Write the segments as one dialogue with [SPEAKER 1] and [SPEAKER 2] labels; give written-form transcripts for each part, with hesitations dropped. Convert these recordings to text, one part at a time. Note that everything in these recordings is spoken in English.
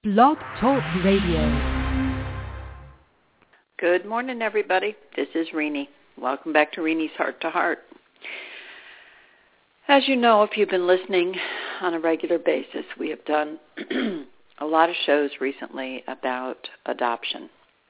[SPEAKER 1] Blog Talk Radio.
[SPEAKER 2] Good morning, everybody. This is Renee. Welcome back to Renee's Heart to Heart. As you know, if you've been listening on a regular basis, we have done a lot of shows recently about adoption.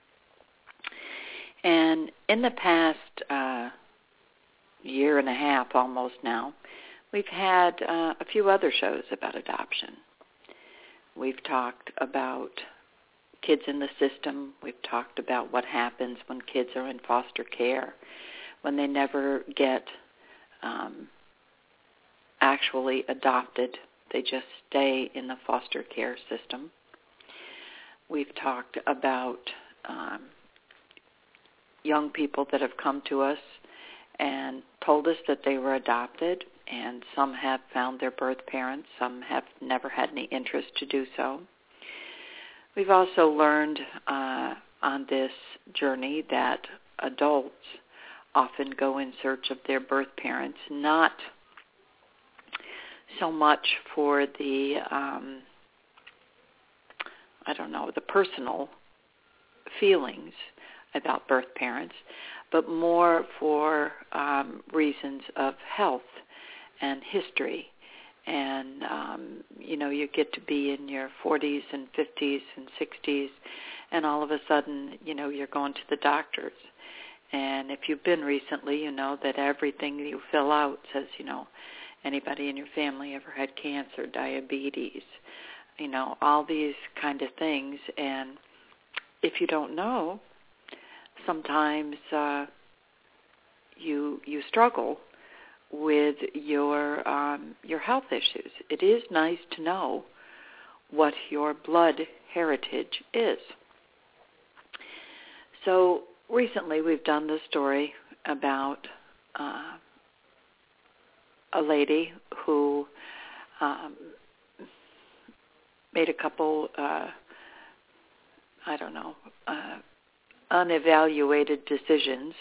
[SPEAKER 2] And in the past year and a half almost now, we've had a few other shows about adoption. We've talked about kids in the system. We've talked about what happens when kids are in foster care, when they never get actually adopted. They just stay in the foster care system. We've talked about young people that have come to us and told us that they were adopted, and some have found their birth parents. Some have never had any interest to do so. We've also learned on this journey that adults often go in search of their birth parents, not so much for the, the personal feelings about birth parents, but more for reasons of health and history. And, you get to be in your 40s and 50s and 60s, and all of a sudden, you're going to the doctors. And if you've been recently, you know that everything you fill out says, anybody in your family ever had cancer, diabetes, all these kind of things. And if you don't know, sometimes you struggle with your health issues. It is nice to know what your blood heritage is. So recently we've done the story about a lady who made a couple, unevaluated decisions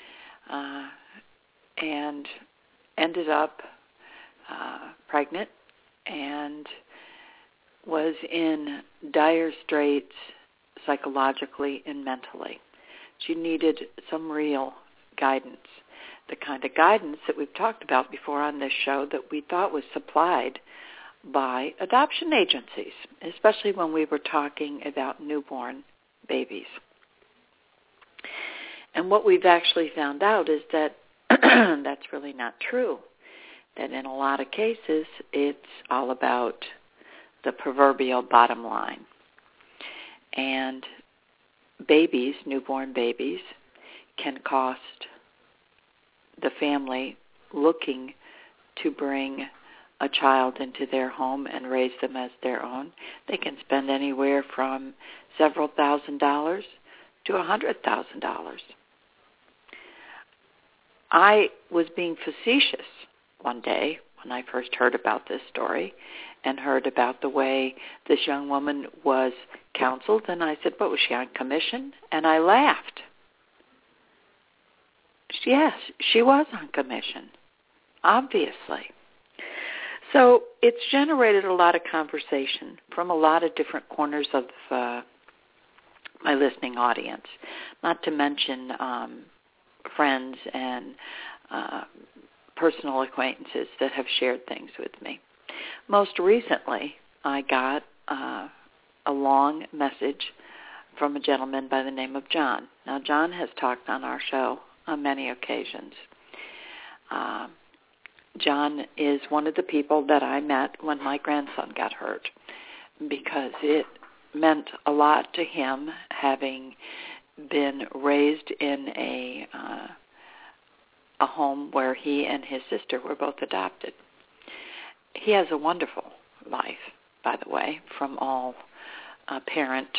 [SPEAKER 2] and ended up pregnant and was in dire straits psychologically and mentally. She needed some real guidance, the kind of guidance that we've talked about before on this show that we thought was supplied by adoption agencies, especially when we were talking about newborn babies. And what we've actually found out is that that's really not true, that in a lot of cases it's all about the proverbial bottom line. And babies, newborn babies, can cost the family looking to bring a child into their home and raise them as their own. They can spend anywhere from several $1,000s to $100,000. I was being facetious one day when I first heard about this story and heard about the way this young woman was counseled, and I said, "What, was she on commission?" And I laughed. Yes, she was on commission, obviously. So it's generated a lot of conversation from a lot of different corners of my listening audience, not to mention friends and personal acquaintances that have shared things with me. Most recently, I got a long message from a gentleman by the name of John. Now, John has talked on our show on many occasions. John is one of the people that I met when my grandson got hurt, because it meant a lot to him, having been raised in a home where he and his sister were both adopted. He has a wonderful life, by the way, from all parent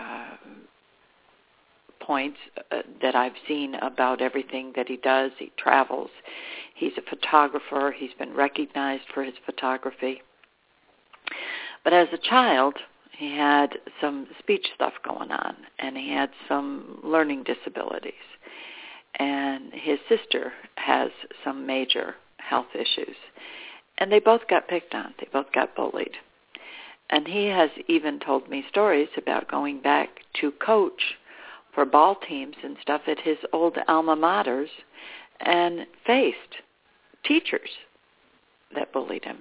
[SPEAKER 2] points that I've seen about everything that he does. He travels. He's a photographer. He's been recognized for his photography. But as a child, he had some speech stuff going on, and he had some learning disabilities. And his sister has some major health issues. And they both got picked on. They both got bullied. And he has even told me stories about going back to coach for ball teams and stuff at his old alma maters and faced teachers that bullied him.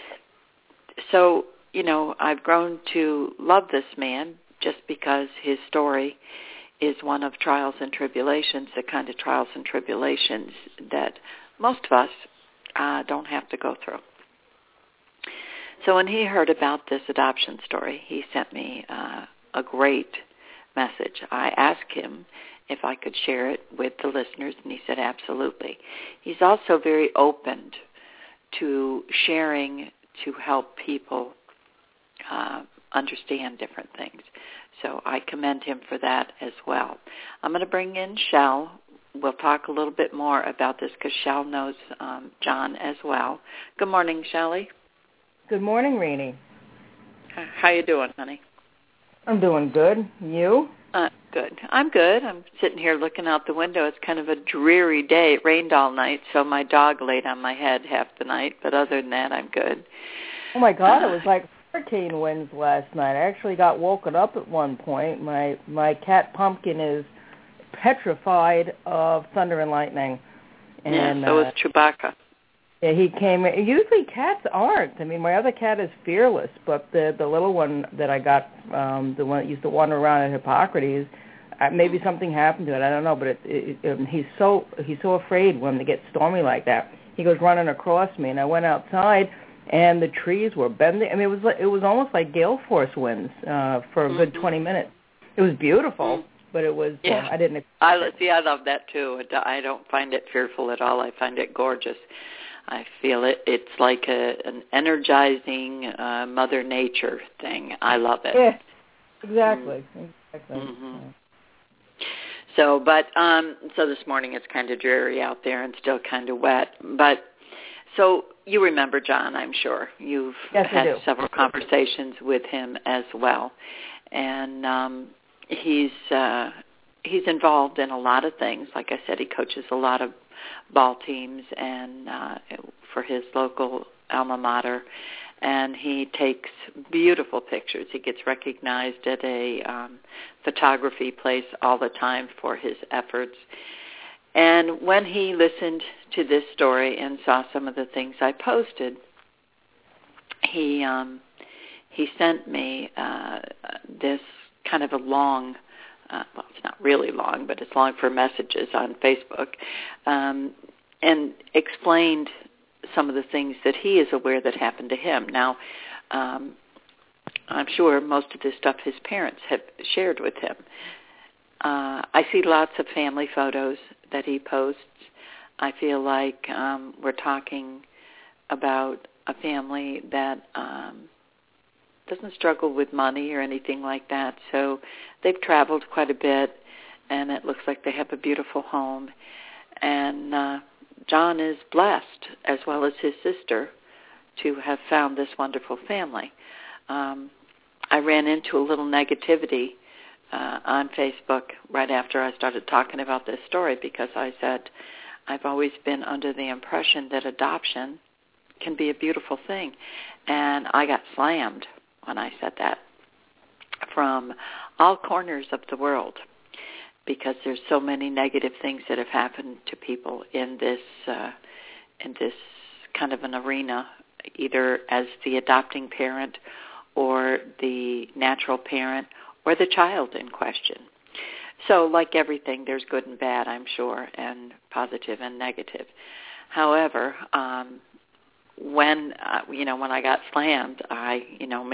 [SPEAKER 2] So, I've grown to love this man just because his story is one of trials and tribulations, the kind of trials and tribulations that most of us don't have to go through. So when he heard about this adoption story, he sent me a great message. I asked him if I could share it with the listeners, and he said absolutely. He's also very open to sharing to help people understand different things. So I commend him for that as well. I'm going to bring in Shell. We'll talk a little bit more about this because Shell knows John as well. Good morning, Shelley.
[SPEAKER 3] Good morning, Renee.
[SPEAKER 2] How you doing, honey?
[SPEAKER 3] I'm doing good. You?
[SPEAKER 2] Good. I'm good. I'm sitting here looking out the window. It's kind of a dreary day. It rained all night, so my dog laid on my head half the night. But other than that, I'm good.
[SPEAKER 3] Oh, my God. It was like hurricane winds last night. I actually got woken up at one point. My cat Pumpkin is petrified of thunder and lightning. And,
[SPEAKER 2] yeah, so is Chewbacca.
[SPEAKER 3] Yeah, he came. Usually cats aren't. I mean, my other cat is fearless, but the little one that I got, the one that used to wander around at Hippocrates, maybe something happened to it. I don't know, but he's so afraid when they get stormy like that. He goes running across me, and I went outside, and the trees were bending. I mean, it was almost like gale force winds for a good 20 minutes. It was beautiful, but it was.
[SPEAKER 2] Yeah.
[SPEAKER 3] I didn't.
[SPEAKER 2] I love that too. I don't find it fearful at all. I find it gorgeous. I feel it's like an energizing Mother Nature thing. I love it.
[SPEAKER 3] Yeah, exactly.
[SPEAKER 2] Mm-hmm. So this morning it's kind of dreary out there and still kind of wet. But so you remember John, I'm sure. You've had several conversations with him as well, and he's involved in a lot of things. Like I said, he coaches a lot of ball teams and for his local alma mater, and he takes beautiful pictures. He gets recognized at a photography place all the time for his efforts. And when he listened to this story and saw some of the things I posted, he sent me this kind of a long, well, it's not really long, but it's long for messages on Facebook, and explained some of the things that he is aware that happened to him. Now, I'm sure most of this stuff his parents have shared with him. I see lots of family photos that he posts. I feel like we're talking about a family that doesn't struggle with money or anything like that. So they've traveled quite a bit, and it looks like they have a beautiful home. And John is blessed, as well as his sister, to have found this wonderful family. I ran into a little negativity on Facebook right after I started talking about this story because I said I've always been under the impression that adoption can be a beautiful thing. And I got slammed when I said that from all corners of the world because there's so many negative things that have happened to people in this kind of an arena, either as the adopting parent or the natural parent or the child in question. So like everything, there's good and bad, I'm sure, and positive and negative. However, when I got slammed, I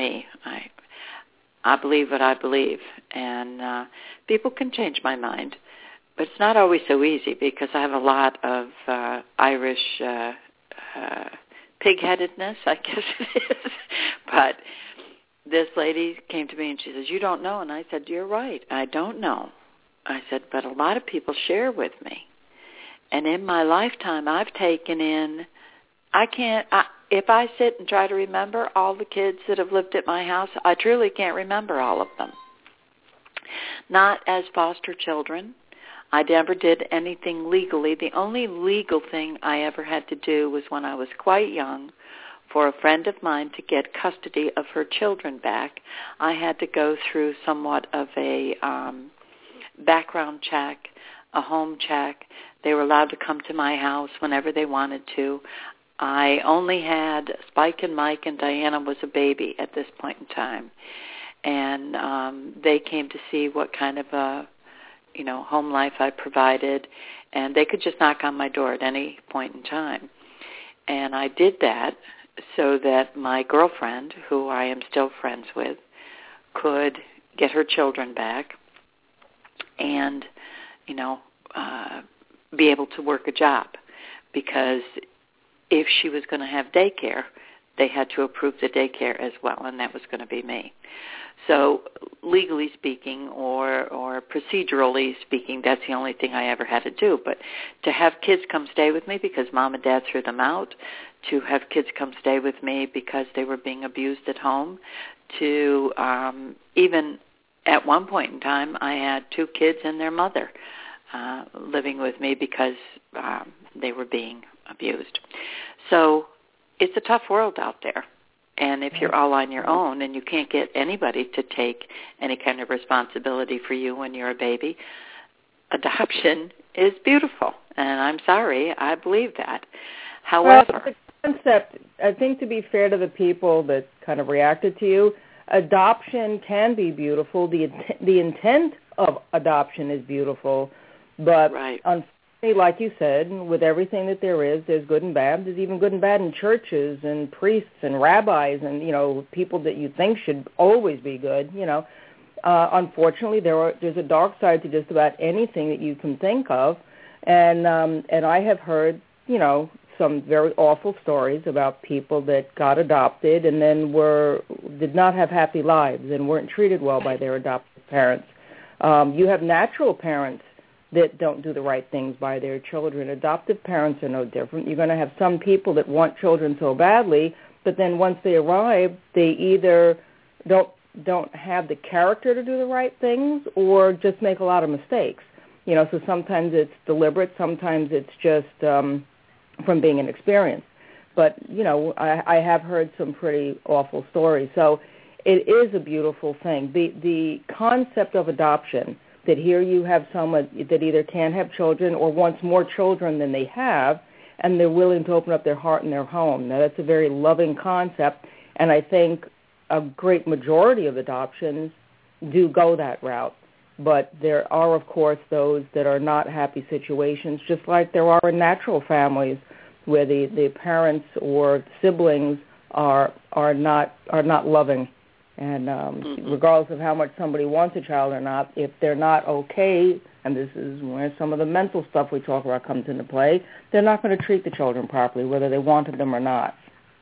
[SPEAKER 2] believe what I believe, and people can change my mind, but it's not always so easy because I have a lot of Irish pig-headedness, I guess it is. But this lady came to me and she says, "You don't know," and I said, "You're right, I don't know." I said, "But a lot of people share with me, and in my lifetime, I've taken in." If I sit and try to remember all the kids that have lived at my house, I truly can't remember all of them. Not as foster children. I never did anything legally. The only legal thing I ever had to do was when I was quite young for a friend of mine to get custody of her children back, I had to go through somewhat of a background check, a home check. They were allowed to come to my house whenever they wanted to. I only had Spike and Mike, and Diana was a baby at this point in time. And they came to see what kind of a, home life I provided, and they could just knock on my door at any point in time. And I did that so that my girlfriend, who I am still friends with, could get her children back and, be able to work a job. Because if she was going to have daycare, they had to approve the daycare as well, and that was going to be me. So legally speaking or procedurally speaking, that's the only thing I ever had to do. But to have kids come stay with me because mom and dad threw them out, to have kids come stay with me because they were being abused at home, to even at one point in time I had 2 kids and their mother living with me because they were being abused. So it's a tough world out there. And if you're all on your own and you can't get anybody to take any kind of responsibility for you when you're a baby, adoption is beautiful. And I'm sorry, I believe that. However,
[SPEAKER 3] the concept, I think, to be fair to the people that kind of reacted to you, adoption can be beautiful. The intent of adoption is beautiful. But
[SPEAKER 2] right.
[SPEAKER 3] Unfortunately, like you said, with everything that there is, there's good and bad. There's even good and bad in churches and priests and rabbis and, people that you think should always be good, Unfortunately, there's a dark side to just about anything that you can think of. And I have heard, some very awful stories about people that got adopted and then did not have happy lives and weren't treated well by their adoptive parents. You have natural parents that don't do the right things by their children. Adoptive parents are no different. You're going to have some people that want children so badly, but then once they arrive, they either don't have the character to do the right things or just make a lot of mistakes. So sometimes it's deliberate, sometimes it's just from being inexperienced. But, I have heard some pretty awful stories. So it is a beautiful thing. The concept of adoption, that here you have someone that either can't have children or wants more children than they have, and they're willing to open up their heart and their home. Now, that's a very loving concept, and I think a great majority of adoptions do go that route. But there are, of course, those that are not happy situations, just like there are in natural families where the parents or siblings are not loving. And regardless of how much somebody wants a child or not, if they're not okay, and this is where some of the mental stuff we talk about comes into play, they're not going to treat the children properly, whether they wanted them or not.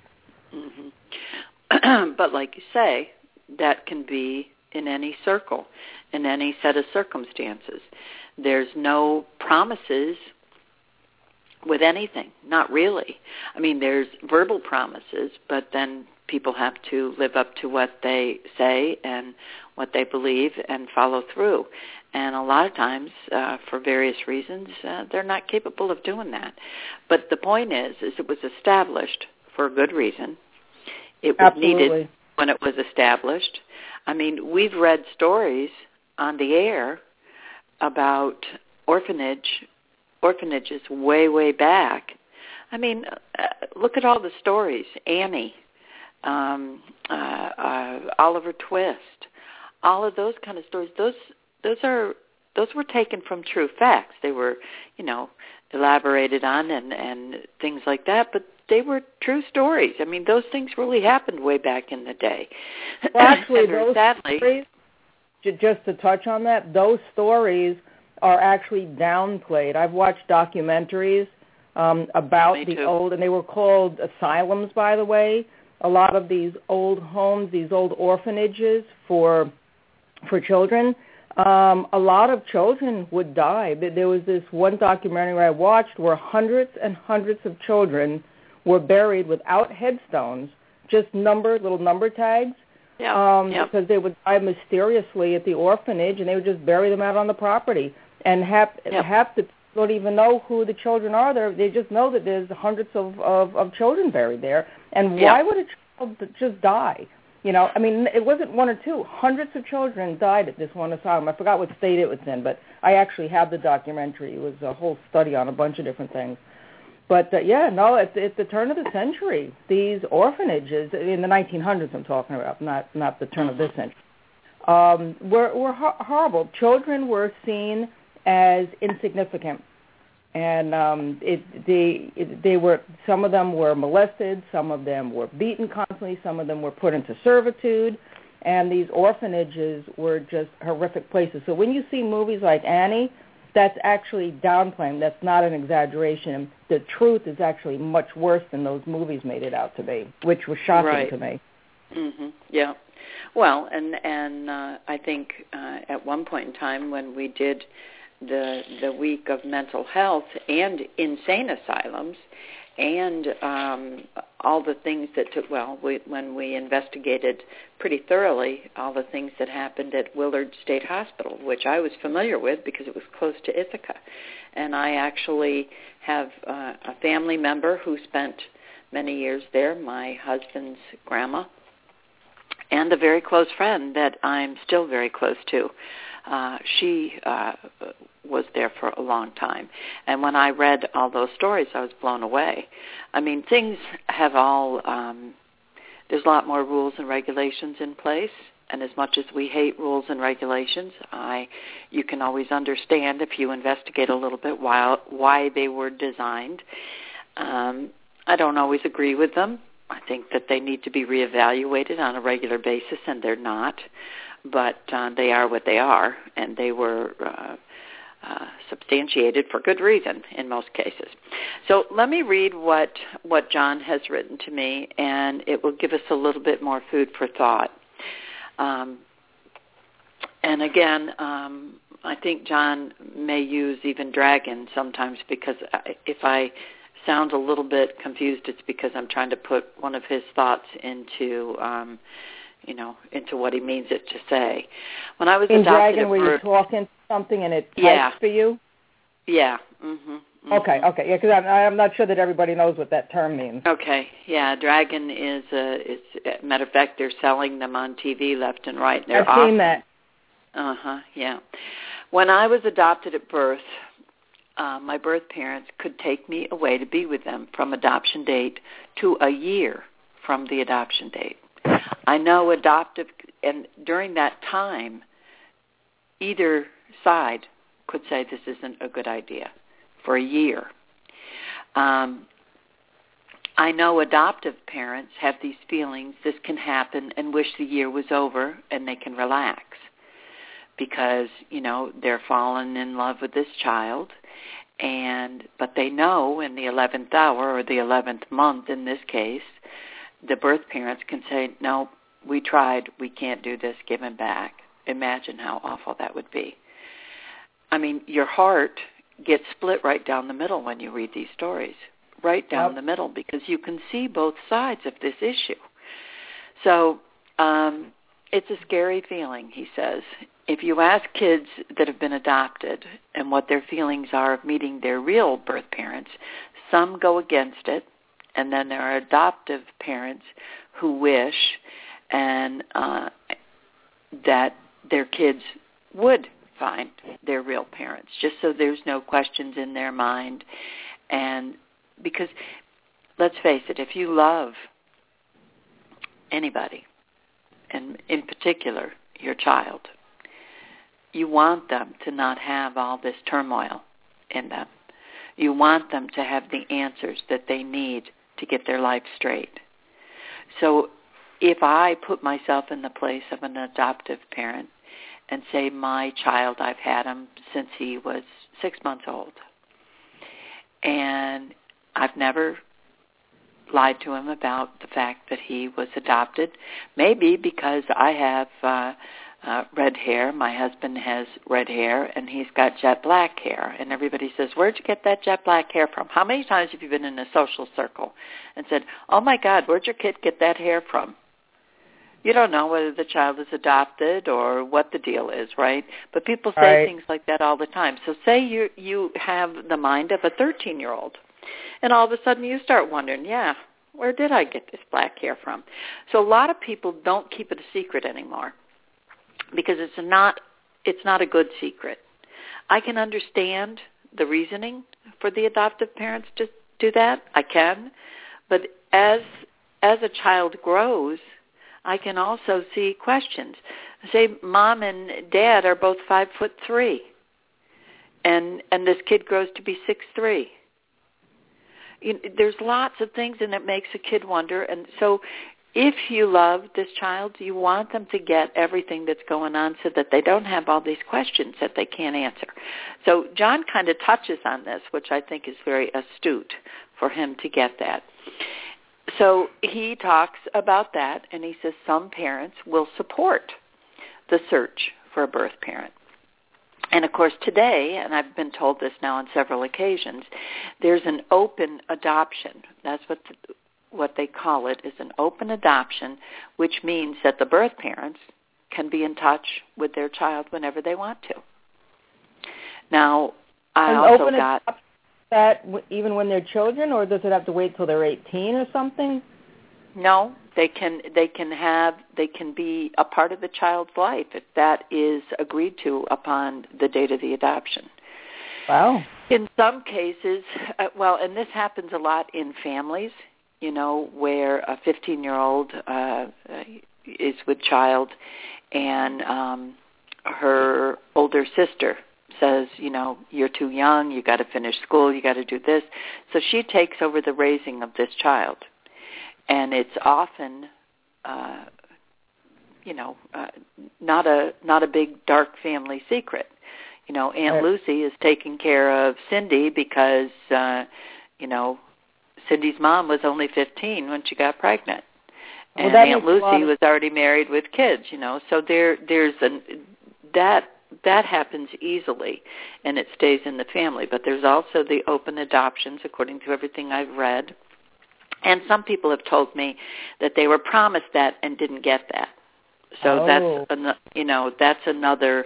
[SPEAKER 2] Mm-hmm. But like you say, that can be in any circle, in any set of circumstances. There's no promises with anything, not really. I mean, there's verbal promises, but then people have to live up to what they say and what they believe and follow through. And a lot of times, for various reasons, they're not capable of doing that. But the point is it was established for a good reason. It was needed when it was established. I mean, we've read stories on the air about orphanages way, way back. I mean, look at all the stories. Annie, Oliver Twist, all of those kind of stories. Those were taken from true facts. They were, elaborated on and things like that, but they were true stories. I mean, those things really happened way back in the day.
[SPEAKER 3] Well, actually, those stories, just to touch on that, those stories are actually downplayed. I've watched documentaries about the old, and they were called asylums, by the way. A lot of these old homes, these old orphanages for children, a lot of children would die. There was this one documentary I watched where hundreds and hundreds of children were buried without headstones, just little number tags, because they would die mysteriously at the orphanage, and they would just bury them out on the property. And half the don't even know who the children are there. They just know that there's hundreds of children buried there. And why would a child just die? You know, I mean, it wasn't one or two. Hundreds of children died at this one asylum. I forgot what state it was in, but I actually have the documentary. It was a whole study on a bunch of different things. But, it's the turn of the century. These orphanages, in the 1900s I'm talking about, not the turn of this century, were horrible. Children were seen as insignificant. And they were, some of them were molested, some of them were beaten constantly, some of them were put into servitude, and these orphanages were just horrific places. So when you see movies like Annie, that's actually downplaying. That's not an exaggeration. The truth is actually much worse than those movies made it out to be, which was shocking to me.
[SPEAKER 2] Mm-hmm. Yeah. Well, and I think at one point in time when we did the week of mental health and insane asylums and all the things that took, when we investigated pretty thoroughly all the things that happened at Willard State Hospital, which I was familiar with because it was close to Ithaca. And I actually have a family member who spent many years there, my husband's grandma, and a very close friend that I'm still very close to. She was there for a long time. And when I read all those stories, I was blown away. I mean, things have all, there's a lot more rules and regulations in place. And as much as we hate rules and regulations, you can always understand if you investigate a little bit why they were designed. I don't always agree with them. I think that they need to be reevaluated on a regular basis, and they're not. But they are what they are, and they were substantiated for good reason in most cases. So let me read what John has written to me, and it will give us a little bit more food for thought. And again, I think John may use even dragon sometimes, because if I sound a little bit confused, it's because I'm trying to put one of his thoughts into into what he means it to say. When I was
[SPEAKER 3] in
[SPEAKER 2] adopted
[SPEAKER 3] dragon, were you talking something and it types for you?
[SPEAKER 2] Yeah. Mm-hmm. Mm-hmm.
[SPEAKER 3] Okay. Yeah, because I'm not sure that everybody knows what that term means.
[SPEAKER 2] Okay. Yeah, dragon is matter of fact, they're selling them on TV left and right.
[SPEAKER 3] I've seen that.
[SPEAKER 2] Yeah. When I was adopted at birth, my birth parents could take me away to be with them from adoption date to a year from the adoption date. I know and during that time, either side could say this isn't a good idea for a year. I know adoptive parents have these feelings, this can happen, and wish the year was over and they can relax because, they're falling in love with this child. But they know in the 11th hour or the 11th month in this case, the birth parents can say, no, we tried, we can't do this, give him back. Imagine how awful that would be. I mean, your heart gets split right down the middle when you read these stories, right down the middle, because you can see both sides of this issue. So it's a scary feeling, he says. If you ask kids that have been adopted and what their feelings are of meeting their real birth parents, some go against it, and then there are adoptive parents who wish and that their kids would find their real parents, just so there's no questions in their mind. And because, let's face it, if you love anybody, and in particular your child, you want them to not have all this turmoil in them. You want them to have the answers that they need to get their life straight. So if I put myself in the place of an adoptive parent and say my child, I've had him since he was 6 months old, and I've never lied to him about the fact that he was adopted, maybe because I have red hair, my husband has red hair, and he's got jet black hair. And everybody says, where'd you get that jet black hair from? How many times have you been in a social circle and said, oh, my God, where'd your kid get that hair from? You don't know whether the child is adopted or what the deal is, right? But people say things like that all the time. So say you have the mind of a 13-year-old, and all of a sudden you start wondering, where did I get this black hair from? So a lot of people don't keep it a secret anymore because it's not a good secret. I can understand the reasoning for the adoptive parents to do that. I can. But as a child grows, I can also see questions. Say mom and dad are both 5'3", and this kid grows to be 6'3". There's lots of things, and it makes a kid wonder. And so if you love this child, you want them to get everything that's going on so that they don't have all these questions that they can't answer. So John kind of touches on this, which I think is very astute for him to get that. So he talks about that, and he says some parents will support the search for a birth parent. And, of course, today, and I've been told this now on several occasions, there's an open adoption. That's what they call it, is an open adoption, which means that the birth parents can be in touch with their child whenever they want to. Now, I also got...
[SPEAKER 3] that even when they're children, or does it have to wait till they're 18 or something?
[SPEAKER 2] No, they can be a part of the child's life if that is agreed to upon the date of the adoption.
[SPEAKER 3] Wow.
[SPEAKER 2] In some cases, and this happens a lot in families, where a 15-year-old is with child and her older sister says, you're too young, you got to finish school, you got to do this. So she takes over the raising of this child. And it's often, not a big dark family secret. Aunt Lucy is taking care of Cindy because, Cindy's mom was only 15 when she got pregnant. And Aunt Lucy was already married with kids, So that happens easily, and it stays in the family. But there's also the open adoptions, according to everything I've read. And some people have told me that they were promised that and didn't get that. So that's another,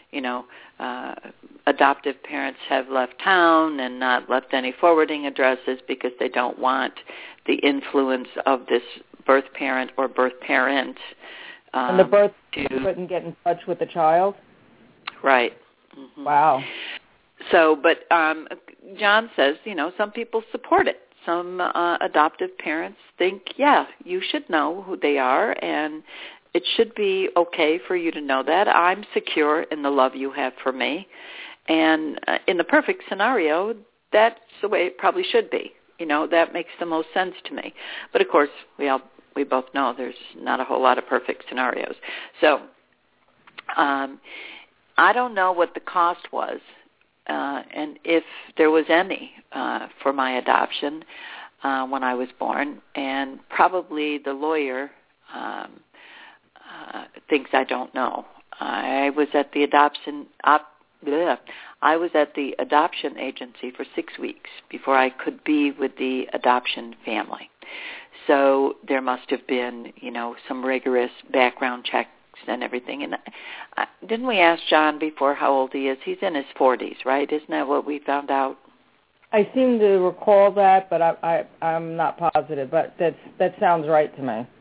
[SPEAKER 2] adoptive parents have left town and not left any forwarding addresses because they don't want the influence of this birth parent or birth parent.
[SPEAKER 3] And the birth parent couldn't get in touch with the child?
[SPEAKER 2] Right. Mm-hmm.
[SPEAKER 3] Wow.
[SPEAKER 2] So, but John says, some people support it. Some adoptive parents think, you should know who they are, and it should be okay for you to know that. I'm secure in the love you have for me. And in the perfect scenario, that's the way it probably should be. That makes the most sense to me. But, of course, we both know there's not a whole lot of perfect scenarios. So I don't know what the cost was. And if there was any for my adoption when I was born, and probably the lawyer thinks I don't know. I was at the adoption agency for 6 weeks before I could be with the adoption family. So there must have been, some rigorous background checks and everything. And didn't we ask John before how old he is? He's in his 40s, right? Isn't that what we found out?
[SPEAKER 3] I seem to recall that, but I'm not positive. But that sounds right to me.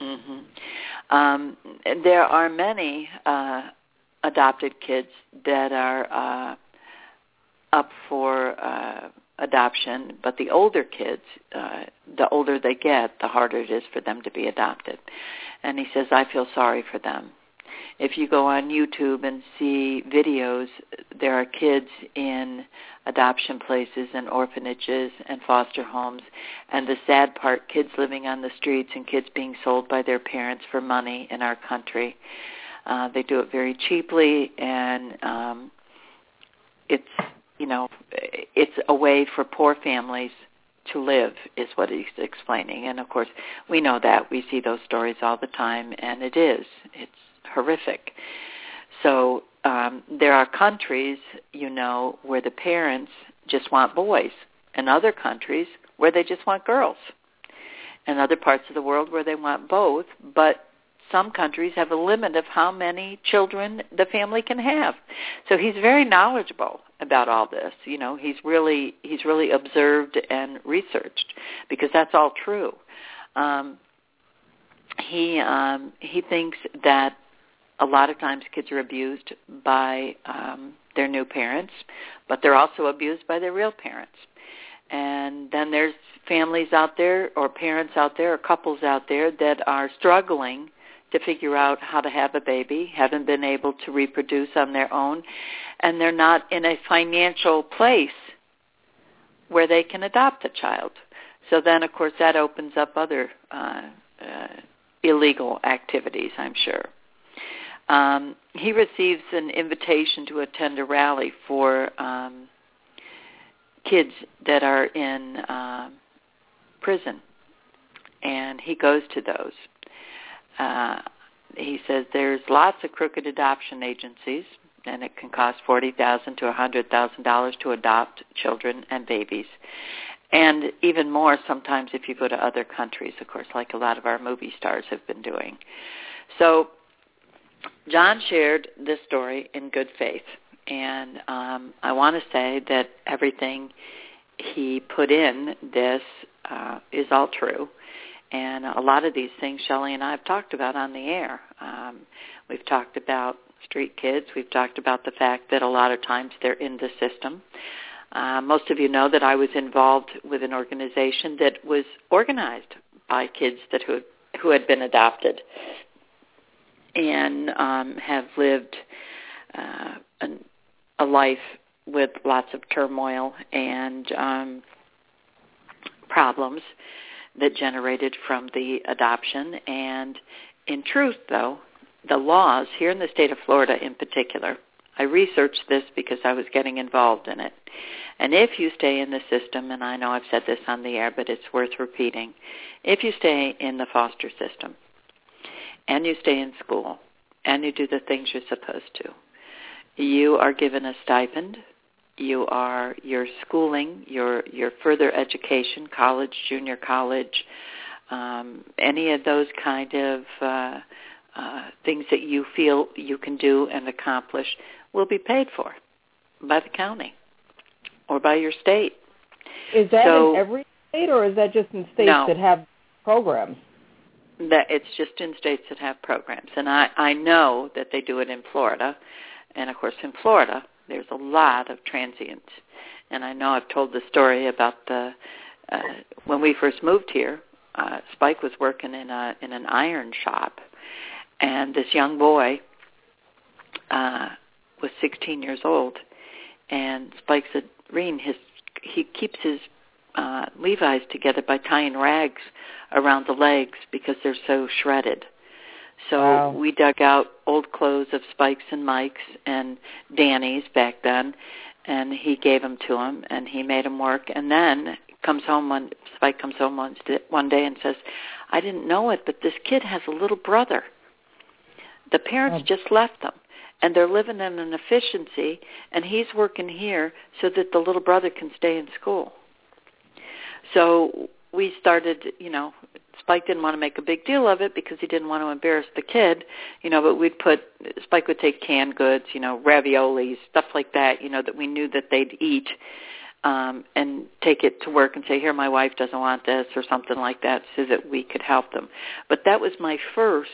[SPEAKER 2] Mm-hmm. There are many adopted kids that are up for adoption, but the older kids, the older they get, the harder it is for them to be adopted. And he says, I feel sorry for them. If you go on YouTube and see videos, there are kids in adoption places and orphanages and foster homes. And the sad part, kids living on the streets and kids being sold by their parents for money in our country. They do it very cheaply, and it's a way for poor families to live, is what he's explaining. And, of course, we know that. We see those stories all the time, and it's horrific. So there are countries, where the parents just want boys, and other countries where they just want girls, and other parts of the world where they want both, but some countries have a limit of how many children the family can have. So he's very knowledgeable about all this. You know, he's really observed and researched, because that's all true. He thinks that a lot of times kids are abused by their new parents, but they're also abused by their real parents. And then there's families out there, or parents out there, or couples out there that are struggling to figure out how to have a baby, haven't been able to reproduce on their own, and they're not in a financial place where they can adopt a child. So then, of course, that opens up other illegal activities, I'm sure. He receives an invitation to attend a rally for kids that are in prison, and he goes to those. He says there's lots of crooked adoption agencies, and it can cost $40,000 to $100,000 to adopt children and babies. And even more sometimes if you go to other countries, of course, like a lot of our movie stars have been doing. So John shared this story in good faith. And I want to say that everything he put in this is all true. And a lot of these things Shelley and I have talked about on the air. We've talked about street kids. We've talked about the fact that a lot of times they're in the system. Most of you know that I was involved with an organization that was organized by kids that who had been adopted and have lived a life with lots of turmoil and problems that generated from the adoption. And in truth, though, the laws here in the state of Florida in particular, I researched this because I was getting involved in it. And if you stay in the system, and I know I've said this on the air, but it's worth repeating, if you stay in the foster system and you stay in school and you do the things you're supposed to, you are given a stipend. Your schooling, your further education, college, junior college, any of those kind of things that you feel you can do and accomplish will be paid for by the county or by your state.
[SPEAKER 3] Is that in every state, or is that just in states that have programs?
[SPEAKER 2] That it's just in states that have programs. And I know that they do it in Florida. And, of course, in Florida, there's a lot of transients. And I know I've told the story about when we first moved here, Spike was working in an iron shop. And this young boy was 16 years old. And Spike said, Reen, he keeps his Levi's together by tying rags around the legs because they're so shredded. So we dug out old clothes of Spike's and Mike's and Danny's back then, and he gave them to him, and he made them work. And then Spike comes home one day and says, I didn't know it, but this kid has a little brother. The parents just left them, and they're living in an efficiency, and he's working here so that the little brother can stay in school. So we started, Spike didn't want to make a big deal of it because he didn't want to embarrass the kid, but Spike would take canned goods, raviolis, stuff like that, that we knew that they'd eat, and take it to work and say, here, my wife doesn't want this or something like that, so that we could help them. But that was my first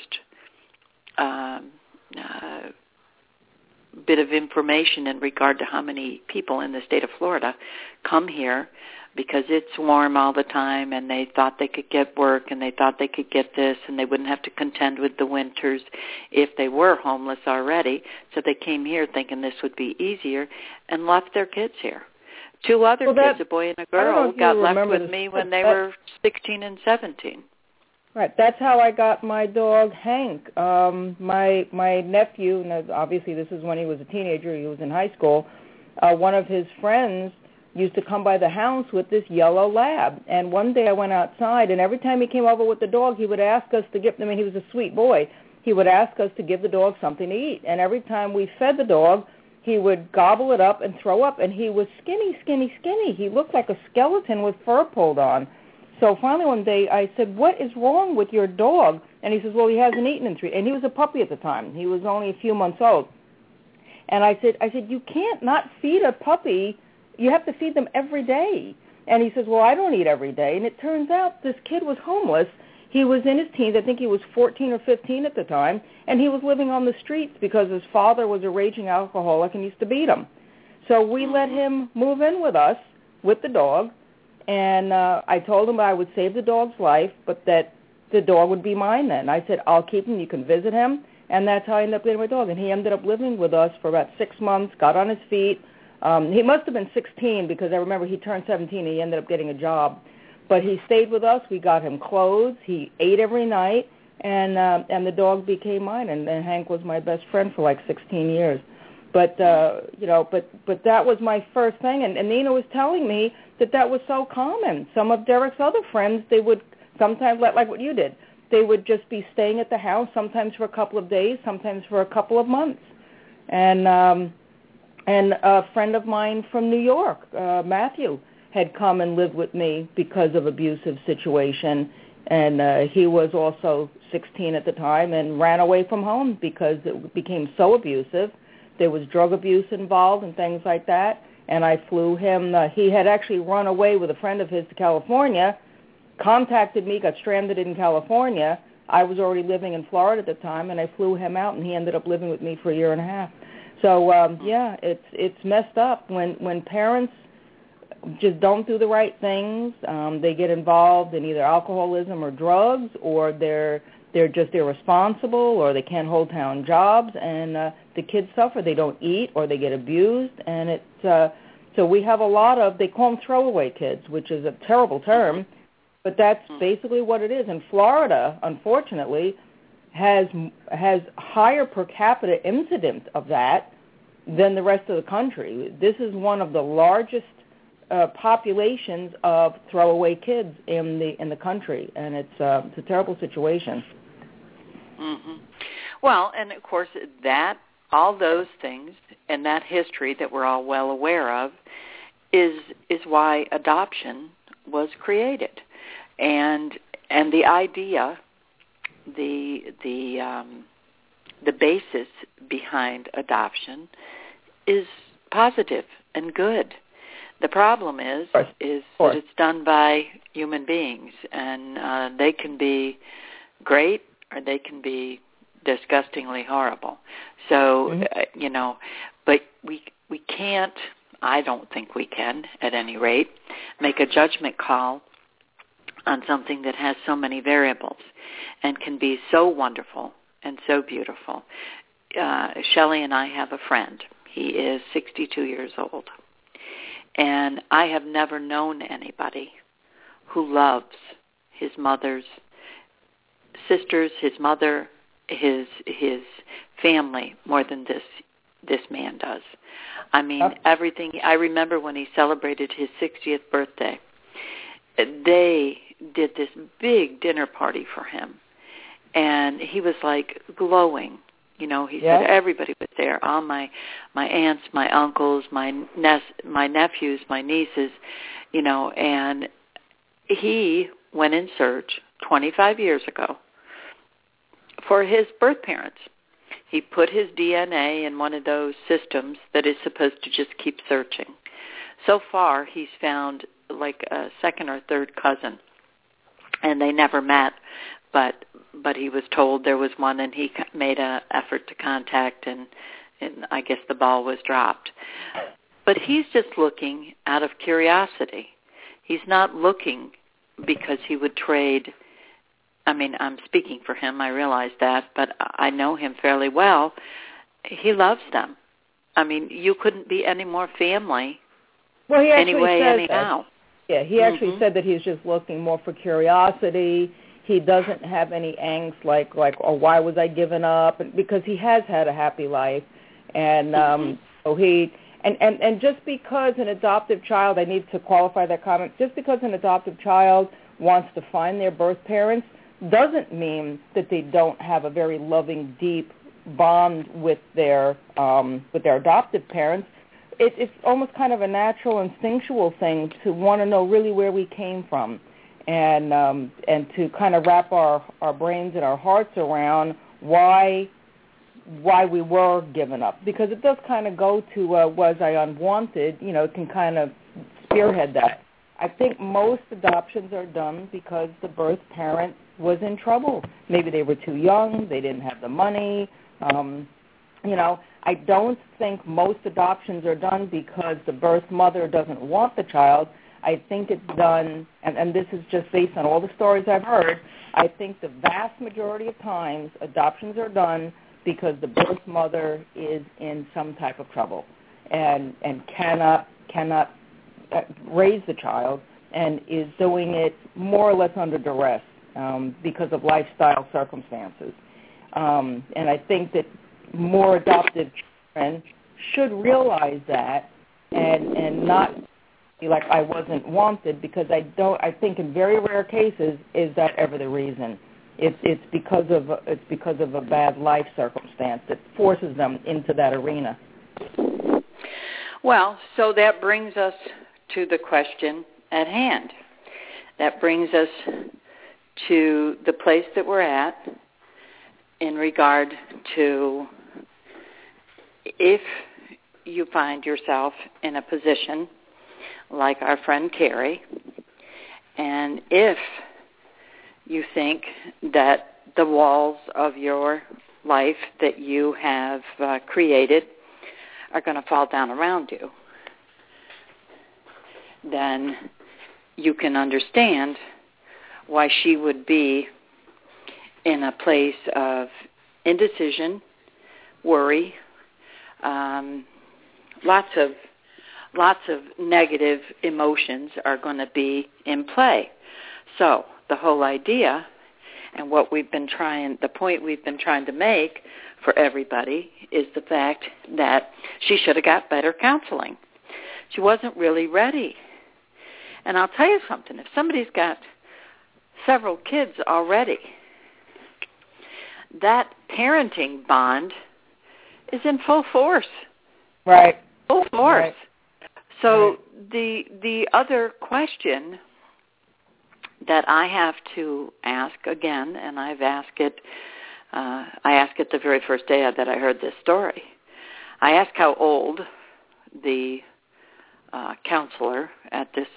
[SPEAKER 2] bit of information in regard to how many people in the state of Florida come here because it's warm all the time, and they thought they could get work, and they thought they could get this, and they wouldn't have to contend with the winters if they were homeless already. So they came here thinking this would be easier and left their kids here. Two other kids, a boy and a girl, got left with me when they were 16 and 17.
[SPEAKER 3] Right. That's how I got my dog, Hank. My nephew, and obviously this is when he was a teenager, he was in high school, one of his friends used to come by the house with this yellow lab. And one day I went outside, and every time he came over with the dog, he would ask us to give, he was a sweet boy, he would ask us to give the dog something to eat. And every time we fed the dog, he would gobble it up and throw up, and he was skinny. He looked like a skeleton with fur pulled on. So finally one day I said, what is wrong with your dog? And he says, well, he hasn't eaten in 3 days. And he was a puppy at the time. He was only a few months old. And I said, you can't not feed a puppy. You have to feed them every day. And he says, well, I don't eat every day. And it turns out this kid was homeless. He was in his teens. I think he was 14 or 15 at the time. And he was living on the streets because his father was a raging alcoholic and used to beat him. So we let him move in with us with the dog. And I told him I would save the dog's life, but that the dog would be mine then. I said, I'll keep him. You can visit him. And that's how I ended up getting my dog. And he ended up living with us for about 6 months, got on his feet. He must have been 16 because I remember he turned 17 and he ended up getting a job. But he stayed with us. We got him clothes. He ate every night. And the dog became mine. And Hank was my best friend for like 16 years. But, but that was my first thing. And Nina was telling me that was so common. Some of Derek's other friends, they would sometimes, like what you did, they would just be staying at the house, sometimes for a couple of days, sometimes for a couple of months. And a friend of mine from New York, Matthew, had come and lived with me because of abusive situation. And he was also 16 at the time and ran away from home because it became so abusive. There was drug abuse involved and things like that. And I flew him. He had actually run away with a friend of his to California, contacted me, got stranded in California. I was already living in Florida at the time, and I flew him out, and he ended up living with me for a year and a half. So, it's messed up when parents just don't do the right things. They get involved in either alcoholism or drugs, or they're just irresponsible, or they can't hold down jobs, and the kids suffer. They don't eat, or they get abused, and it's so we have a lot of, they call them throwaway kids, which is a terrible term, but that's basically what it is. And Florida, unfortunately, has higher per capita incidence of that than the rest of the country. This is one of the largest populations of throwaway kids in the country, and it's a terrible situation.
[SPEAKER 2] Mm-hmm. Well, and of course that all those things and that history that we're all well aware of is why adoption was created, and the idea, the basis behind adoption is positive and good. The problem is that it's done by human beings, and they can be great or they can be disgustingly horrible. So, but we can't, I don't think we can, at any rate, make a judgment call on something that has so many variables and can be so wonderful and so beautiful. Shelley and I have a friend. He is 62 years old. And I have never known anybody who loves his mother's sisters, his mother, his family more than this man does. I mean, everything. I remember when he celebrated his 60th birthday, they did this big dinner party for him, and he was like glowing. He said everybody was there, all my aunts, my uncles, my nephews, my nieces, and he went in search 25 years ago for his birth parents. He put his DNA in one of those systems that is supposed to just keep searching. So far, he's found like a second or third cousin, and they never met, but he was told there was one, and he made an effort to contact, and I guess the ball was dropped. But he's just looking out of curiosity. He's not looking because he would trade. I mean, I'm speaking for him, I realize that, but I know him fairly well. He loves them. I mean, you couldn't be any more family anyway, anyhow.
[SPEAKER 3] Yeah, he actually said that he's just looking more for curiosity. He doesn't have any angst like, oh, why was I given up? Because he has had a happy life, and so he and just because an adoptive child, I need to qualify that comment. Just because an adoptive child wants to find their birth parents doesn't mean that they don't have a very loving, deep bond with their adoptive parents. It's almost kind of a natural, instinctual thing to want to know really where we came from. and to kind of wrap our brains and our hearts around why we were given up, because it does kind of go to was I unwanted? It can kind of spearhead that. I think most adoptions are done because the birth parent was in trouble. Maybe they were too young, they didn't have the money. I don't think most adoptions are done because the birth mother doesn't want the child. I think it's done, and this is just based on all the stories I've heard, I think the vast majority of times adoptions are done because the birth mother is in some type of trouble and cannot raise the child and is doing it more or less under duress because of lifestyle circumstances. And I think that more adoptive children should realize that and not be like I wasn't wanted, because I think in very rare cases is that ever the reason. It's because of a bad life circumstance that forces them into that arena.
[SPEAKER 2] Well, so that brings us to the question at hand. That brings us to the place that we're at in regard to if you find yourself in a position like our friend Carrie, and if you think that the walls of your life that you have created are going to fall down around you, then you can understand why she would be in a place of indecision, worry, lots of negative emotions are going to be in play. So the whole idea and the point we've been trying to make for everybody is the fact that she should have got better counseling. She wasn't really ready. And I'll tell you something, if somebody's got several kids already, that parenting bond is in full force.
[SPEAKER 3] Right.
[SPEAKER 2] Full force.
[SPEAKER 3] Right.
[SPEAKER 2] So the other question that I have to ask again, and I asked it the very first day that I heard this story. I asked how old the counselor at this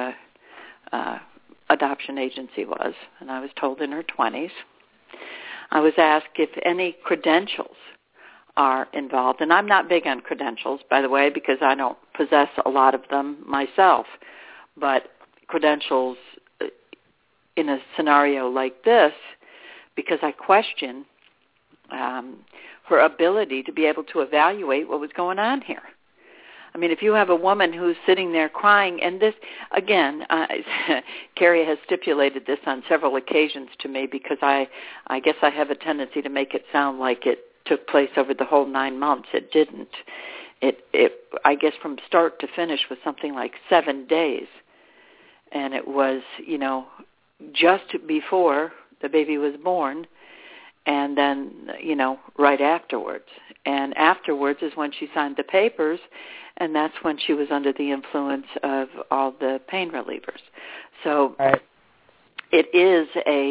[SPEAKER 2] adoption agency was, and I was told in her 20s. I was asked if any credentials are involved, and I'm not big on credentials, by the way, because I don't possess a lot of them myself, but credentials in a scenario like this, because I question her ability to be able to evaluate what was going on here. I mean, if you have a woman who's sitting there crying, and this, again, Carrie has stipulated this on several occasions to me because I guess I have a tendency to make it sound like it took place over the whole 9 months. It didn't. It I guess from start to finish was something like 7 days. And it was, just before the baby was born and then, right afterwards. And afterwards is when she signed the papers, and that's when she was under the influence of all the pain relievers. So
[SPEAKER 3] right.
[SPEAKER 2] It is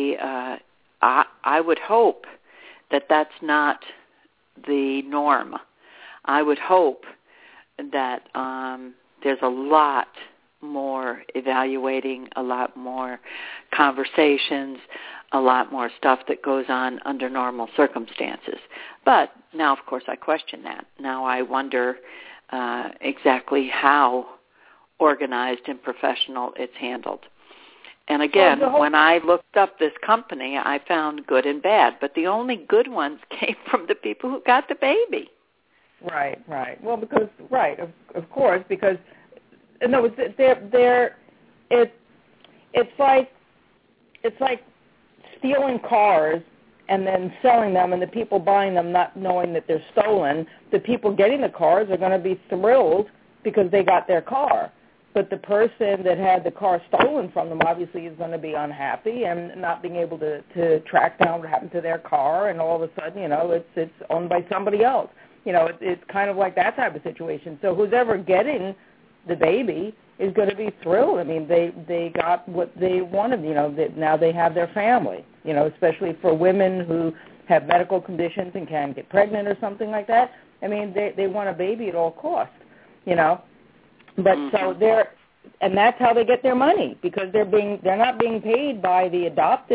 [SPEAKER 2] I would hope that that's not the norm. I would hope that there's a lot more evaluating, a lot more conversations, a lot more stuff that goes on under normal circumstances. But now, of course, I question that. Now I wonder exactly how organized and professional it's handled. And again, when I looked up this company, I found good and bad, but the only good ones came from the people who got the baby.
[SPEAKER 3] Right. Well, because of course, because no, it's like stealing cars and then selling them, and the people buying them not knowing that they're stolen. The people getting the cars are going to be thrilled because they got their car. But the person that had the car stolen from them obviously is going to be unhappy and not being able to track down what happened to their car, and all of a sudden, it's owned by somebody else. It's kind of like that type of situation. So who's ever getting the baby is going to be thrilled. I mean, they got what they wanted. Now they have their family. Especially for women who have medical conditions and can get pregnant or something like that. I mean, they want a baby at all costs. But so and that's how they get their money, because they're not being paid by the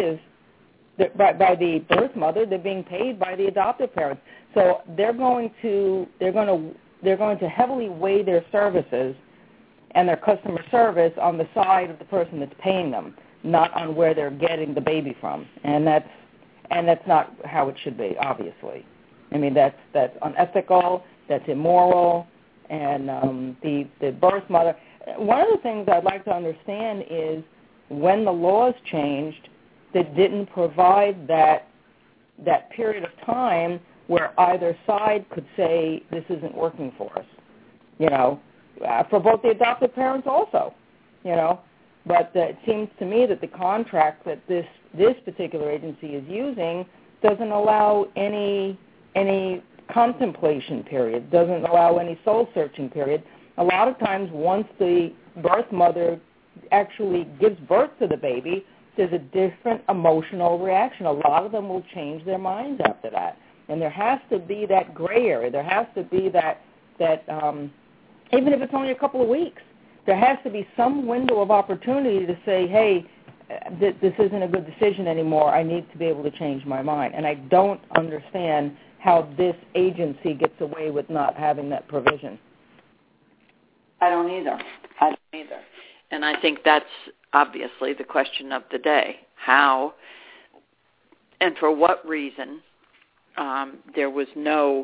[SPEAKER 3] by the birth mother. They're being paid by the adoptive parents. So they're going to heavily weigh their services and their customer service on the side of the person that's paying them, not on where they're getting the baby from. And that's not how it should be, obviously. I mean, that's unethical, that's immoral, and the birth mother. One of the things I'd like to understand is when the laws changed that didn't provide that period of time where either side could say this isn't working for us, for both the adoptive parents also, But it seems to me that the contract that this particular agency is using doesn't allow any contemplation period, doesn't allow any soul-searching period. A lot of times once the birth mother actually gives birth to the baby, there's a different emotional reaction. A lot of them will change their minds after that. And there has to be that gray area. There has to be that even if it's only a couple of weeks, there has to be some window of opportunity to say, hey, this isn't a good decision anymore. I need to be able to change my mind. And I don't understand how this agency gets away with not having that provision.
[SPEAKER 2] I don't either. And I think that's obviously the question of the day. How and for what reason there was no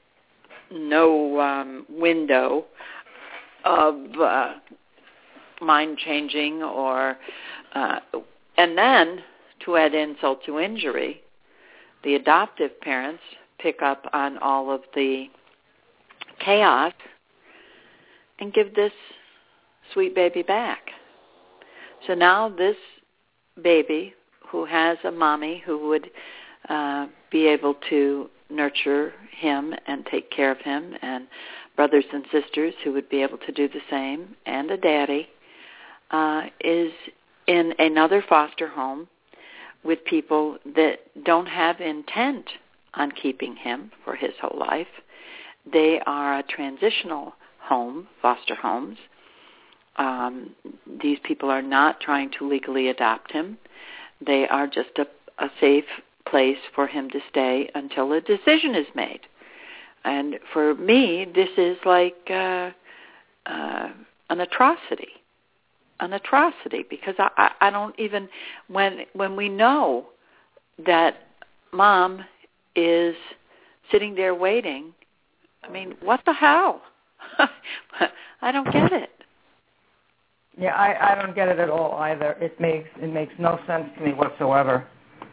[SPEAKER 2] window of mind changing or and then to add insult to injury, the adoptive parents pick up on all of the chaos and give this sweet baby back. So now this baby who has a mommy who would be able to nurture him and take care of him, and brothers and sisters who would be able to do the same, and a daddy, is in another foster home with people that don't have intent on keeping him for his whole life. They are a transitional home, foster homes. These people are not trying to legally adopt him. They are just a safe place for him to stay until a decision is made. And for me, this is like an atrocity, because I don't even, when we know that mom is sitting there waiting, I mean, what the hell? I don't get it.
[SPEAKER 3] Yeah, I don't get it at all either. It makes no sense to me whatsoever.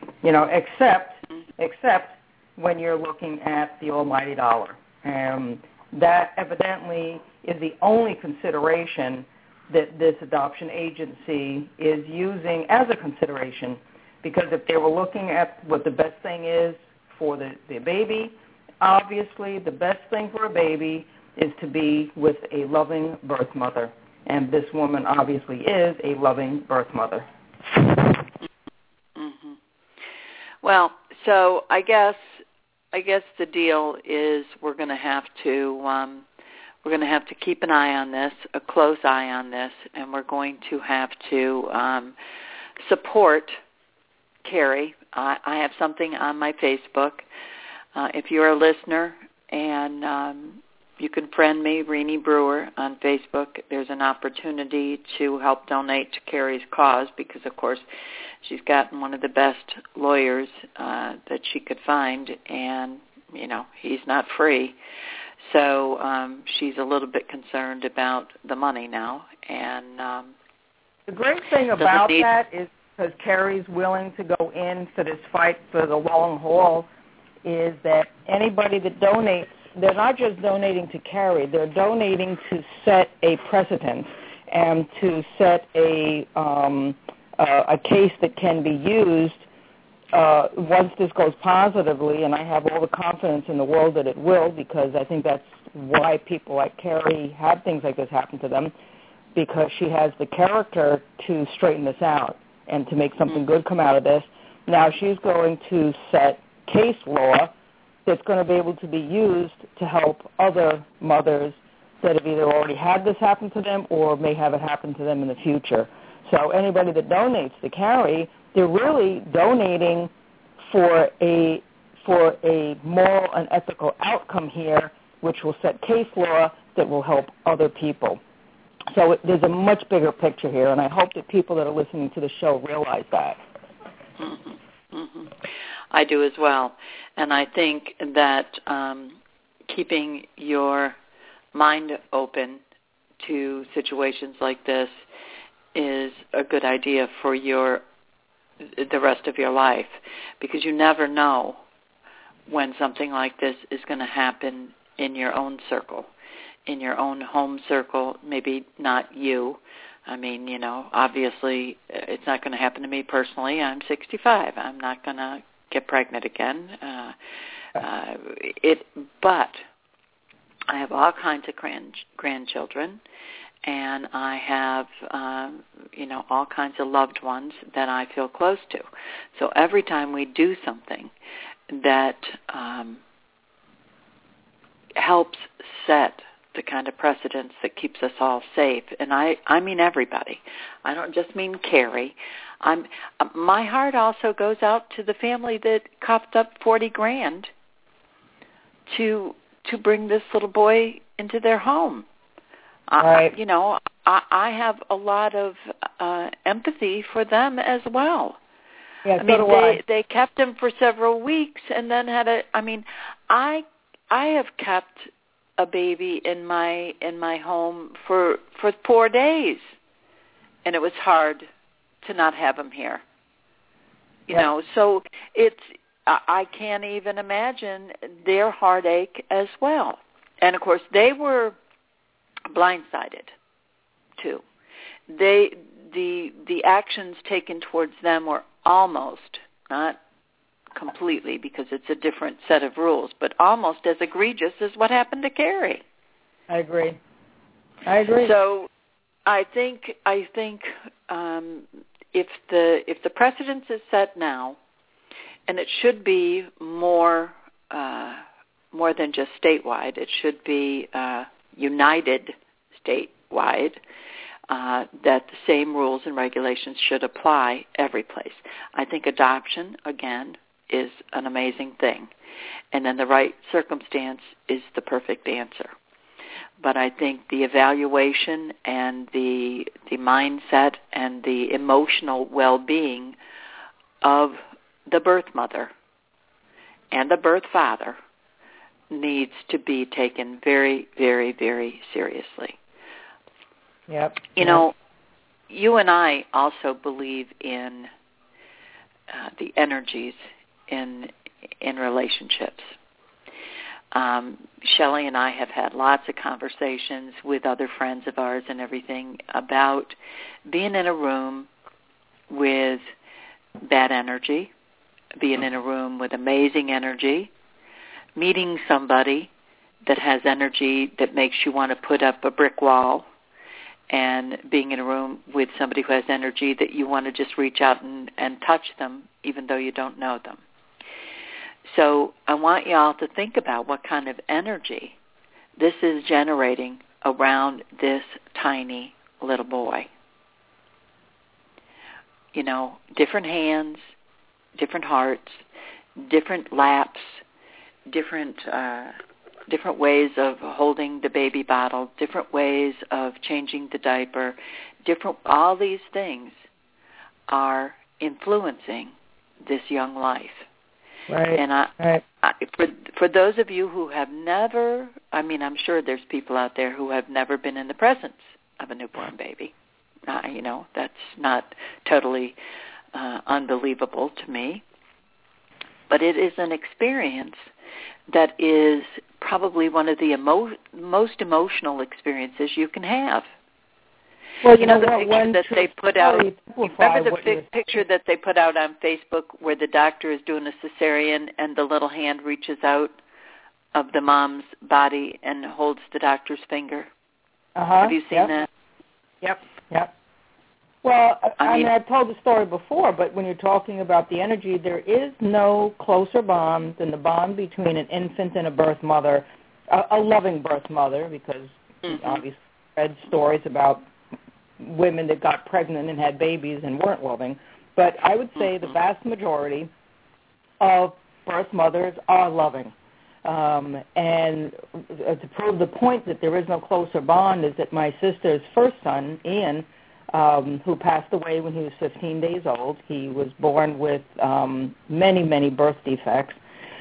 [SPEAKER 3] Except when you're looking at the almighty dollar. That evidently is the only consideration that this adoption agency is using as a consideration, because if they were looking at what the best thing is for the baby, obviously the best thing for a baby is to be with a loving birth mother. And this woman obviously is a loving birth mother.
[SPEAKER 2] Mm-hmm. Well, so I guess the deal is we're going to have to keep an eye on this, a close eye on this, and we're going to have to support Carrie. I have something on my Facebook. If you're a listener and you can friend me, Renee Brewer, on Facebook. There's an opportunity to help donate to Carrie's cause because, of course, she's gotten one of the best lawyers that she could find, and, he's not free. So she's a little bit concerned about the money now. And
[SPEAKER 3] the great thing about that is because Carrie's willing to go in for this fight for the long haul is that anybody that donates, they're not just donating to Carrie, they're donating to set a precedent and to set a case that can be used once this goes positively, and I have all the confidence in the world that it will, because I think that's why people like Carrie have things like this happen to them, because she has the character to straighten this out and to make something good come out of this. Now she's going to set case law that's going to be able to be used to help other mothers that have either already had this happen to them or may have it happen to them in the future. So anybody that donates to Carrie, they're really donating for a moral and ethical outcome here, which will set case law that will help other people. So there's a much bigger picture here, and I hope that people that are listening to the show realize that.
[SPEAKER 2] Mm-hmm. Mm-hmm. I do as well. And I think that keeping your mind open to situations like this is a good idea for the rest of your life, because you never know when something like this is going to happen in your own circle, in your own home circle, maybe not you. I mean, obviously it's not going to happen to me personally. I'm 65. I'm not going to get pregnant again. But I have all kinds of grandchildren, and I have, all kinds of loved ones that I feel close to. So every time we do something that helps set the kind of precedence that keeps us all safe, and I mean everybody. I don't just mean Carrie. My heart also goes out to the family that coughed up $40,000 to bring this little boy into their home.
[SPEAKER 3] Right.
[SPEAKER 2] I have a lot of empathy for them as well.
[SPEAKER 3] Yeah,
[SPEAKER 2] they kept him for several weeks and then I have kept a baby in my home for 4 days, and it was hard to not have him here. So I can't even imagine their heartache as well. And of course they were blindsided too. The actions taken towards them were almost, not completely because it's a different set of rules, but almost as egregious as what happened to Carrie.
[SPEAKER 3] I agree.
[SPEAKER 2] So I think if the precedence is set now, and it should be more than just statewide, it should be united statewide, that the same rules and regulations should apply every place. I think adoption, again, is an amazing thing. And then the right circumstance is the perfect answer. But I think the evaluation and the mindset and the emotional well-being of the birth mother and the birth father needs to be taken very, very, very seriously.
[SPEAKER 3] Yep.
[SPEAKER 2] You and I also believe in the energies in relationships. Shelley and I have had lots of conversations with other friends of ours and everything about being in a room with bad energy, being in a room with amazing energy, meeting somebody that has energy that makes you want to put up a brick wall, and being in a room with somebody who has energy that you want to just reach out and touch them even though you don't know them. So I want you all to think about what kind of energy this is generating around this tiny little boy. Different hands, different hearts, different laps, different ways of holding the baby bottle, different ways of changing the diaper, all these things are influencing this young life.
[SPEAKER 3] Right.
[SPEAKER 2] And for those of you who have never, I'm sure there's people out there who have never been in the presence of a newborn baby. That's not totally unbelievable to me. But it is an experience that is probably one of the most emotional experiences you can have.
[SPEAKER 3] Well,
[SPEAKER 2] the picture that they put out. Remember the picture that they put out on Facebook where the doctor is doing a cesarean and the little hand reaches out of the mom's body and holds the doctor's finger.
[SPEAKER 3] Have
[SPEAKER 2] you seen that?
[SPEAKER 3] Yep. Well, I mean, I've told the story before, but when you're talking about the energy, there is no closer bond than the bond between an infant and a birth mother, a loving birth mother, because obviously I've read stories about women that got pregnant and had babies and weren't loving. But I would say the vast majority of birth mothers are loving. And to prove the point that there is no closer bond is that my sister's first son, Ian, who passed away when he was 15 days old. He was born with many, many birth defects.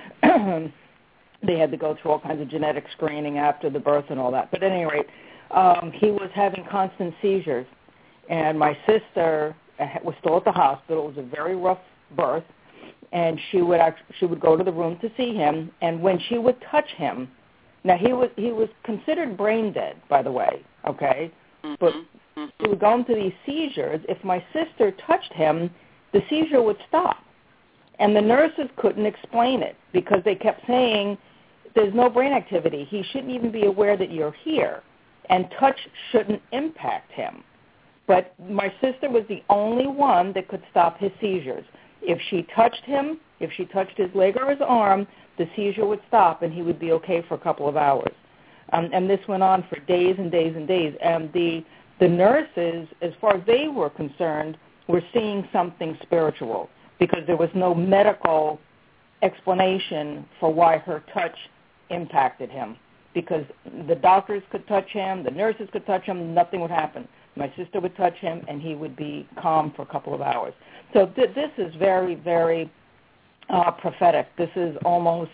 [SPEAKER 3] They had to go through all kinds of genetic screening after the birth and all that. But at any rate, he was having constant seizures. And my sister was still at the hospital. It was a very rough birth. And she would go to the room to see him. And when she would touch him, now he was considered brain dead, by the way, okay? But he would go into these seizures. If my sister touched him, the seizure would stop. And the nurses couldn't explain it because they kept saying, there's no brain activity. He shouldn't even be aware that you're here. And touch shouldn't impact him. But my sister was the only one that could stop his seizures. If she touched him, if she touched his leg or his arm, the seizure would stop and he would be okay for a couple of hours. And this went on for days and days and days. And the nurses, as far as they were concerned, were seeing something spiritual because there was no medical explanation for why her touch impacted him. Because the doctors could touch him, the nurses could touch him, nothing would happen. My sister would touch him, and he would be calm for a couple of hours. So this is very, very prophetic. This is almost,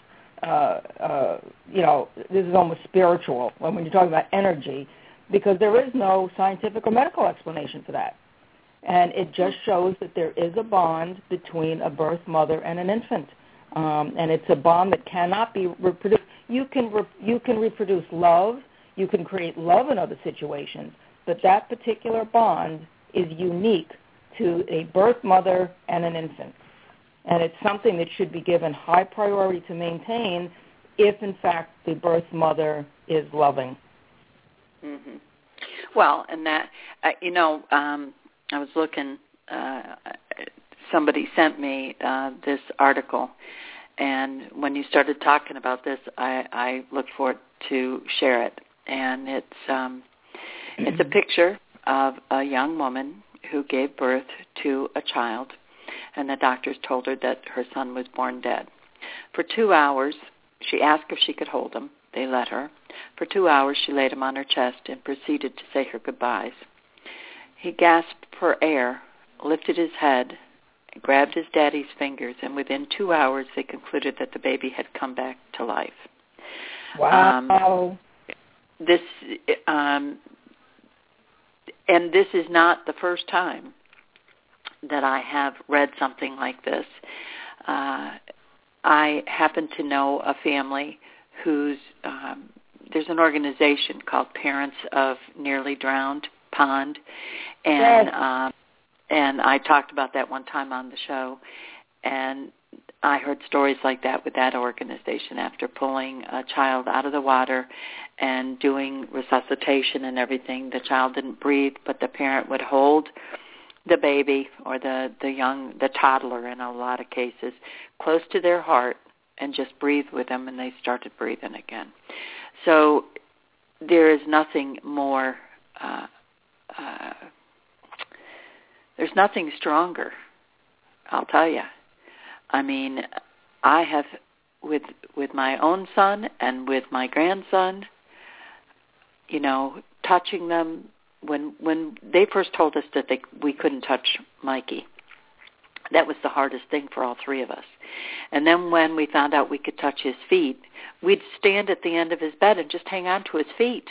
[SPEAKER 3] this is almost spiritual when you're talking about energy, because there is no scientific or medical explanation for that. And it just shows that there is a bond between a birth mother and an infant. And it's a bond that cannot be reproduced. You can reproduce love. You can create love in other situations. But that particular bond is unique to a birth mother and an infant. And it's something that should be given high priority to maintain if, in fact, the birth mother is loving.
[SPEAKER 2] Mm-hmm. Well, and that, I was looking, somebody sent me this article, and when you started talking about this, I looked forward to share it. And it's a picture of a young woman who gave birth to a child, and the doctors told her that her son was born dead. For 2 hours, she asked if she could hold him. They let her. For 2 hours, she laid him on her chest and proceeded to say her goodbyes. He gasped for air, lifted his head, grabbed his daddy's fingers, and within 2 hours, they concluded that the baby had come back to life.
[SPEAKER 3] Wow.
[SPEAKER 2] And this is not the first time that I have read something like this. I happen to know a family whose, there's an organization called Parents of Nearly Drowned Pond, and and I talked about that one time on the show, and I heard stories like that with that organization. After pulling a child out of the water and doing resuscitation and everything, the child didn't breathe, but the parent would hold the baby or the toddler in a lot of cases close to their heart and just breathe with them, and they started breathing again. So there is nothing more, there's nothing stronger, I'll tell you. I mean, I have, with my own son and with my grandson, touching them, when they first told us that we couldn't touch Mikey, that was the hardest thing for all three of us. And then when we found out we could touch his feet, we'd stand at the end of his bed and just hang on to his feet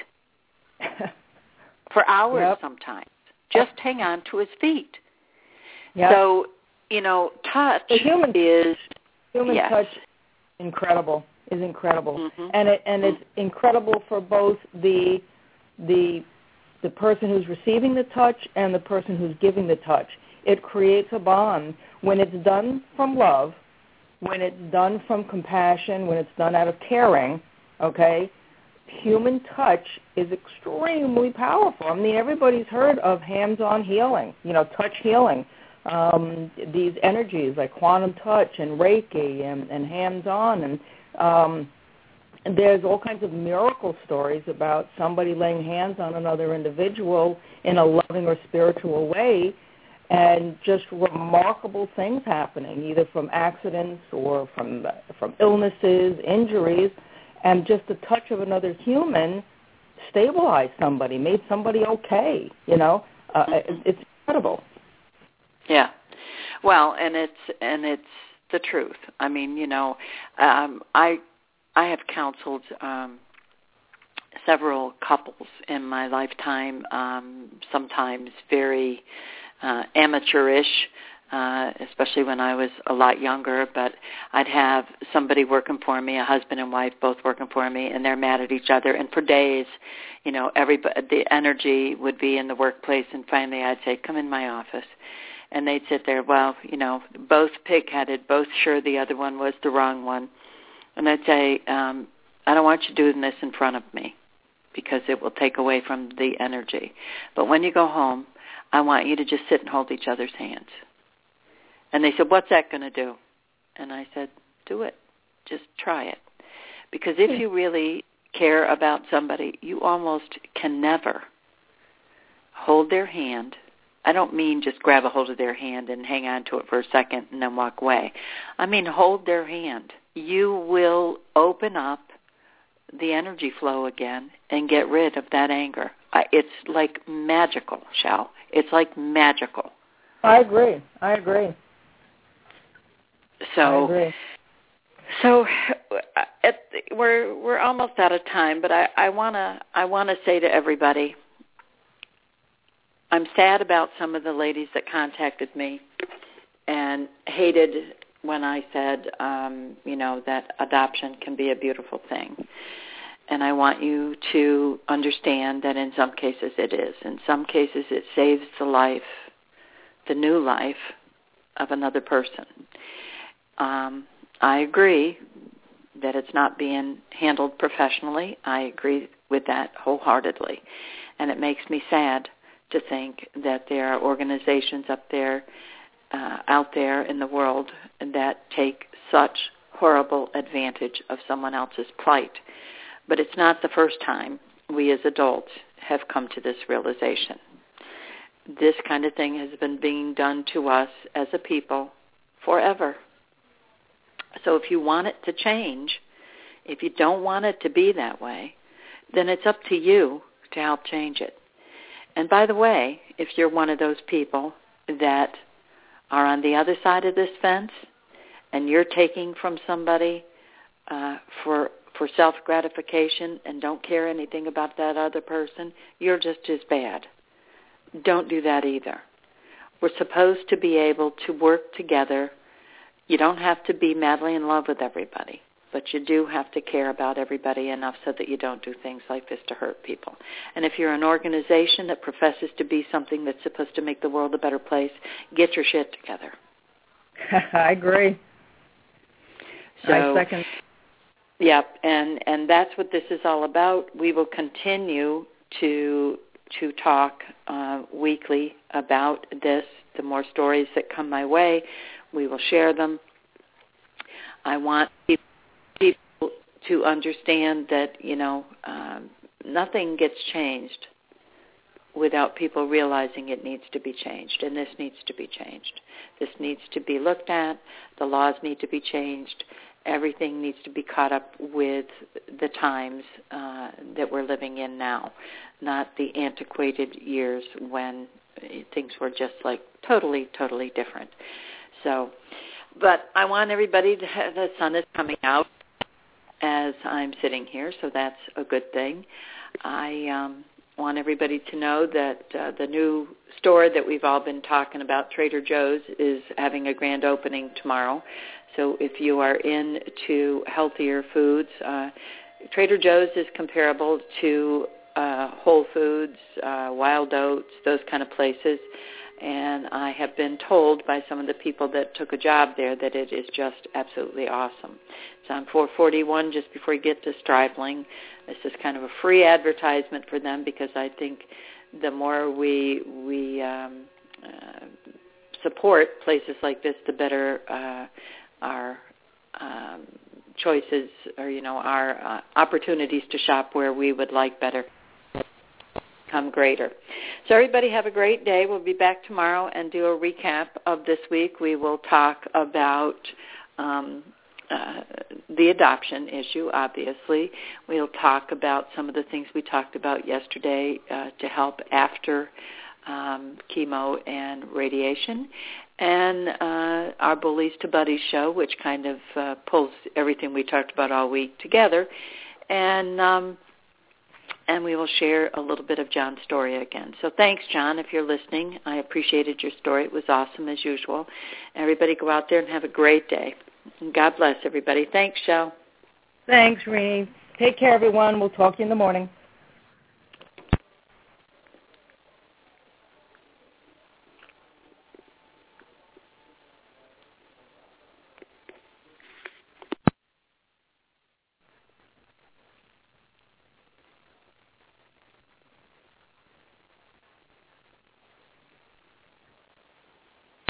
[SPEAKER 2] for hours sometimes. Just hang on to his feet.
[SPEAKER 3] Yep.
[SPEAKER 2] So, touch
[SPEAKER 3] human
[SPEAKER 2] is...
[SPEAKER 3] touch is incredible. Mm-hmm. And it's incredible for both the person who's receiving the touch and the person who's giving the touch. It creates a bond. When it's done from love, when it's done from compassion, when it's done out of caring, okay? Human touch is extremely powerful. I mean, everybody's heard of hands-on healing, touch healing. These energies like quantum touch and Reiki and hands-on. And there's all kinds of miracle stories about somebody laying hands on another individual in a loving or spiritual way, and just remarkable things happening, either from accidents or from illnesses, injuries, and just the touch of another human stabilized somebody, made somebody okay. It's incredible.
[SPEAKER 2] Yeah, well, and it's the truth. I mean, I have counseled several couples in my lifetime, sometimes very amateurish, especially when I was a lot younger, but I'd have somebody working for me, a husband and wife both working for me, and they're mad at each other, and for days, the energy would be in the workplace, and finally I'd say, come in my office. And they'd sit there, both pig-headed, both sure the other one was the wrong one. And I'd say, I don't want you doing this in front of me because it will take away from the energy. But when you go home, I want you to just sit and hold each other's hands. And they said, what's that going to do? And I said, do it. Just try it. Because if you really care about somebody, you almost can never hold their hand. I don't mean just grab a hold of their hand and hang on to it for a second and then walk away. I mean hold their hand. You will open up the energy flow again and get rid of that anger. It's like magical, Shal. It's like magical.
[SPEAKER 3] I agree.
[SPEAKER 2] So we're almost out of time, but I wanna say to everybody, I'm sad about some of the ladies that contacted me and hated when I said, that adoption can be a beautiful thing. And I want you to understand that in some cases it is. In some cases it saves the new life of another person. I agree that it's not being handled professionally. I agree with that wholeheartedly. And it makes me sad to think that there are organizations out there in the world that take such horrible advantage of someone else's plight. But it's not the first time we as adults have come to this realization. This kind of thing has been being done to us as a people forever. So if you want it to change, if you don't want it to be that way, then it's up to you to help change it. And by the way, if you're one of those people that are on the other side of this fence and you're taking from somebody for self-gratification and don't care anything about that other person, you're just as bad. Don't do that either. We're supposed to be able to work together. You don't have to be madly in love with everybody, but you do have to care about everybody enough so that you don't do things like this to hurt people. And if you're an organization that professes to be something that's supposed to make the world a better place, get your shit together.
[SPEAKER 3] I agree. I second.
[SPEAKER 2] Yep, and that's what this is all about. We will continue to talk weekly about this. The more stories that come my way, we will share them. I want people to understand that, nothing gets changed without people realizing it needs to be changed, and this needs to be changed. This needs to be looked at. The laws need to be changed. Everything needs to be caught up with the times that we're living in now, not the antiquated years when things were just like totally, totally different. So, but I want everybody to have, the sun is coming out as I'm sitting here, so that's a good thing. I want everybody to know that the new store that we've all been talking about, Trader Joe's, is having a grand opening tomorrow. So if you are into healthier foods, Trader Joe's is comparable to Whole Foods, Wild Oats, those kind of places. And I have been told by some of the people that took a job there that it is just absolutely awesome. It's on 441 just before you get to Stripling. This is kind of a free advertisement for them because I think the more we support places like this, the better our choices or, our opportunities to shop where we would like better become greater. So everybody have a great day. We'll be back tomorrow and do a recap of this week. We will talk about the adoption issue, obviously. We'll talk about some of the things we talked about yesterday to help after chemo and radiation, and our Bullies to Buddies show, which kind of pulls everything we talked about all week together, and we will share a little bit of John's story again. So thanks, John, if you're listening. I appreciated your story. It was awesome as usual. Everybody go out there and have a great day. And God bless everybody. Thanks, Shel.
[SPEAKER 3] Thanks, Ree. Take care, everyone. We'll talk to you in the morning.